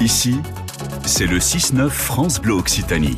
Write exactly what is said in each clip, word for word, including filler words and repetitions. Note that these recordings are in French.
Ici, c'est le six neuf France Bleu Occitanie.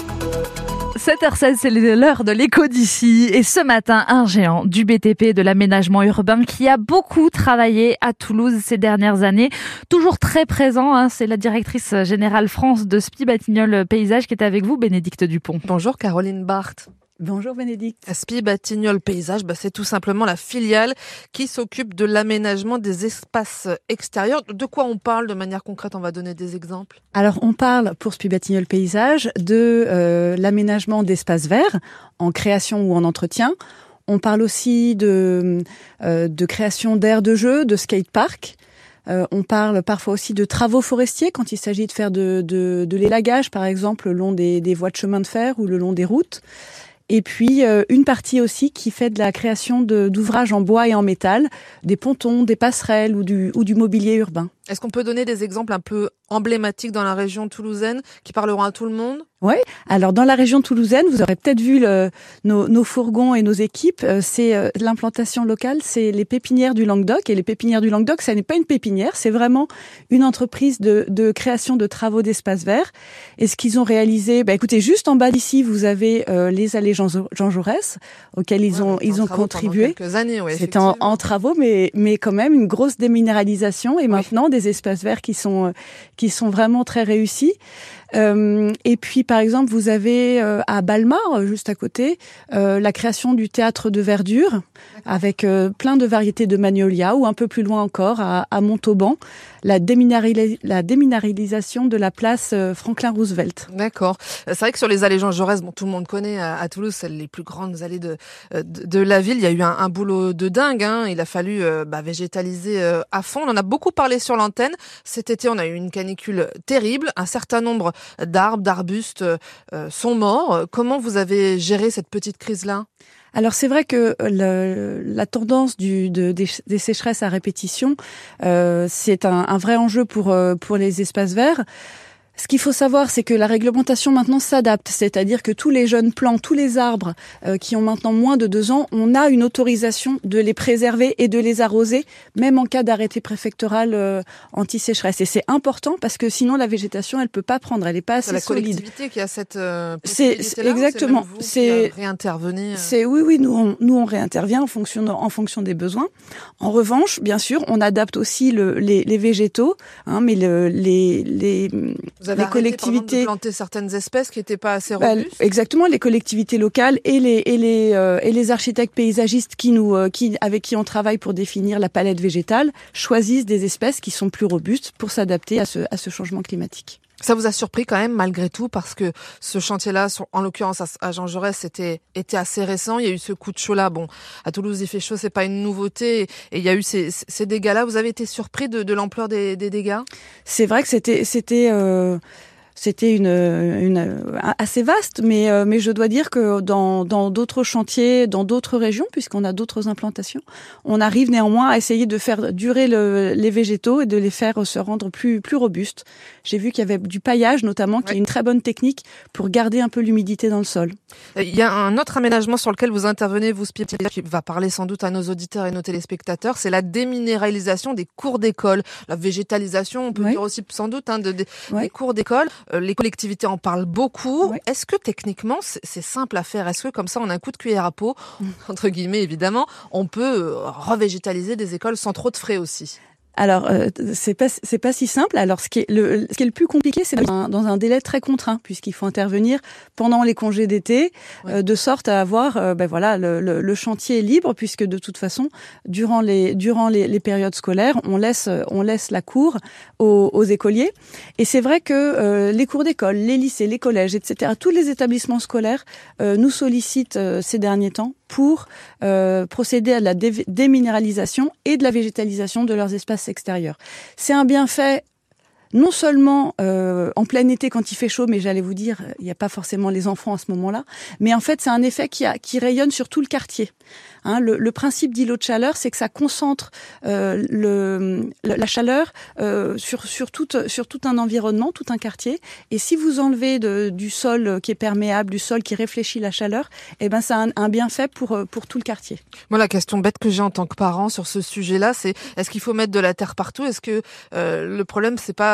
sept heures seize, c'est l'heure de l'écho d'ici. Et ce matin, un géant du B T P, de l'aménagement urbain, qui a beaucoup travaillé à Toulouse ces dernières années. Toujours très présent, hein, c'est la directrice générale France de S P I Batignolles Paysage qui est avec vous, Bénédicte Dupont. Bonjour Caroline Barthes. Bonjour Bénédicte. S P I Batignolles Paysage, bah, c'est tout simplement la filiale qui s'occupe de l'aménagement des espaces extérieurs. De quoi on parle de manière concrète? On va donner des exemples. Alors on parle pour S P I Batignolles Paysage de euh, l'aménagement d'espaces verts en création ou en entretien. On parle aussi de, euh, de création d'aires de jeu, de skatepark. Euh, on parle parfois aussi de travaux forestiers quand il s'agit de faire de, de, de l'élagage, par exemple, le long des, des voies de chemin de fer ou le long des routes. Et puis euh, une partie aussi qui fait de la création de, d'ouvrages en bois et en métal, des pontons, des passerelles ou du, ou du mobilier urbain. Est-ce qu'on peut donner des exemples un peu emblématiques dans la région toulousaine qui parleront à tout le monde? Oui, alors dans la région toulousaine, vous aurez peut-être vu le, nos, nos fourgons et nos équipes, euh, c'est euh, l'implantation locale, c'est les pépinières du Languedoc. Et les pépinières du Languedoc, ça n'est pas une pépinière, c'est vraiment une entreprise de, de création de travaux d'espaces verts. Et ce qu'ils ont réalisé, bah, écoutez, juste en bas d'ici, vous avez euh, les allées Jean, Jean Jaurès, auxquelles ils ouais, ont, ils ont contribué. Quelques années, ouais, C'était en, en travaux, mais, mais quand même une grosse déminéralisation. Et oui. Maintenant, des espaces verts qui sont, qui sont vraiment très réussis. Euh, et puis, par exemple, vous avez euh, à Balmard, juste à côté, euh, la création du théâtre de verdure, d'accord, avec euh, plein de variétés de magnolias, ou un peu plus loin encore, à, à Montauban, la, déminaris- la déminéralisation de la place euh, Franklin Roosevelt. D'accord. C'est vrai que sur les allées Jean Jaurès, bon, tout le monde connaît à, à Toulouse, c'est les plus grandes allées de, de, de la ville. Il y a eu un, un boulot de dingue, hein. Il a fallu euh, bah, végétaliser euh, à fond. On en a beaucoup parlé sur l'antenne. Cet été, on a eu une canicule terrible. Un certain nombre d'arbres, d'arbustes euh, sont morts. Comment vous avez géré cette petite crise-là ? Alors c'est vrai que le, la tendance du, de, des, des sécheresses à répétition, euh, c'est un, un vrai enjeu pour, pour les espaces verts. Ce qu'il faut savoir, c'est que la réglementation maintenant s'adapte, c'est-à-dire que tous les jeunes plants, tous les arbres euh, qui ont maintenant moins de deux ans, on a une autorisation de les préserver et de les arroser, même en cas d'arrêté préfectoral euh, anti-sécheresse. Et c'est important parce que sinon la végétation, elle peut pas prendre, elle est pas assez solide. C'est la solide. collectivité qui a cette euh, c'est, c'est exactement. C'est, même vous c'est qui réintervenez. Euh... C'est oui, oui, nous on, nous on réintervient en fonction de, en fonction des besoins. En revanche, bien sûr, on adapte aussi le, les, les végétaux, hein, mais le, les les Vous avez les collectivités de planter certaines espèces qui n'étaient pas assez bah, robustes. Exactement, les collectivités locales et les et les euh, et les architectes paysagistes qui nous euh, qui avec qui on travaille pour définir la palette végétale choisissent des espèces qui sont plus robustes pour s'adapter à ce à ce changement climatique. Ça vous a surpris quand même malgré tout parce que ce chantier-là, en l'occurrence à Jean Jaurès, c'était était assez récent. Il y a eu ce coup de chaud-là. Bon, à Toulouse il fait chaud, c'est pas une nouveauté. Et il y a eu ces, ces dégâts-là. Vous avez été surpris de, de l'ampleur des, des dégâts ? C'est vrai que c'était c'était. Euh... C'était une, une assez vaste, mais mais je dois dire que dans dans d'autres chantiers, dans d'autres régions, puisqu'on a d'autres implantations, on arrive néanmoins à essayer de faire durer le, les végétaux et de les faire se rendre plus plus robustes. J'ai vu qu'il y avait du paillage notamment, qui ouais. est une très bonne technique pour garder un peu l'humidité dans le sol. Il y a un autre aménagement sur lequel vous intervenez, vous, S P I, qui va parler sans doute à nos auditeurs et nos téléspectateurs, c'est la déminéralisation des cours d'école, la végétalisation, on peut ouais. dire aussi sans doute hein, de, de ouais. des cours d'école. Les collectivités en parlent beaucoup. Oui. Est-ce que techniquement, c'est simple à faire ? Est-ce que comme ça, on a un coup de cuillère à peau, mmh. entre guillemets évidemment, on peut revégétaliser des écoles sans trop de frais aussi ? Alors euh, c'est pas c'est pas si simple. Alors ce qui est le ce qui est le plus compliqué, c'est dans un, dans un délai très contraint puisqu'il faut intervenir pendant les congés d'été, oui. euh, de sorte à avoir euh, ben voilà le, le, le chantier est libre puisque de toute façon durant les durant les, les périodes scolaires, on laisse on laisse la cour aux, aux écoliers. Et c'est vrai que euh, les cours d'école, les lycées, les collèges, et cetera, tous les établissements scolaires euh, nous sollicitent euh, ces derniers temps pour euh, procéder à la dé- déminéralisation et de la végétalisation de leurs espaces extérieurs. C'est un bienfait non seulement euh, en plein été quand il fait chaud, mais j'allais vous dire, il n'y a pas forcément les enfants à ce moment-là, mais en fait c'est un effet qui, a, qui rayonne sur tout le quartier. Hein, le, le principe d'îlot de chaleur, c'est que ça concentre euh, le, la chaleur euh, sur, sur, tout, sur tout un environnement, tout un quartier. Et si vous enlevez de, du sol qui est perméable, du sol qui réfléchit la chaleur, eh ben, ça a un, un bienfait pour, pour tout le quartier. Moi, la question bête que j'ai en tant que parent sur ce sujet-là, c'est est-ce qu'il faut mettre de la terre partout ? Est-ce que euh, le problème, c'est pas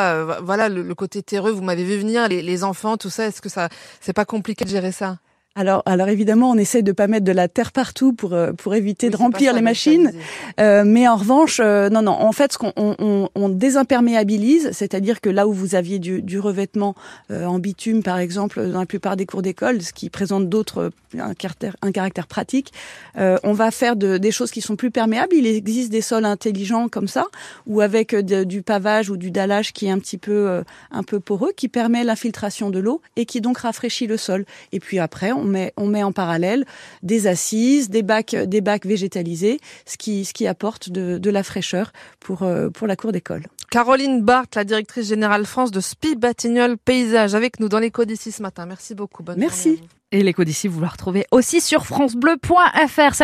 pas, euh, voilà, le, le côté terreux, vous m'avez vu venir, les, les enfants, tout ça, est-ce que ça, c'est pas compliqué de gérer ça? Alors, alors évidemment, on essaie de pas mettre de la terre partout pour pour éviter oui, de remplir ça, les machines. Euh, mais en revanche, euh, non, non. En fait, ce qu'on on, on, on désimperméabilise, c'est-à-dire que là où vous aviez du, du revêtement euh, en bitume, par exemple, dans la plupart des cours d'école, ce qui présente d'autres un caractère, un caractère pratique, euh, on va faire de, des choses qui sont plus perméables. Il existe des sols intelligents comme ça, ou avec de, du pavage ou du dallage qui est un petit peu euh, un peu poreux, qui permet l'infiltration de l'eau et qui donc rafraîchit le sol. Et puis après, on On met, on met en parallèle des assises, des bacs, des bacs végétalisés, ce qui, ce qui apporte de, de la fraîcheur pour, euh, pour la cour d'école. Caroline Barthes, la directrice générale France de S P I Batignolles Paysage, avec nous dans l'écho d'ici ce matin. Merci beaucoup. Bonne Merci. journée à vous. Et l'écho d'ici, vous le retrouvez aussi sur francebleu point f r.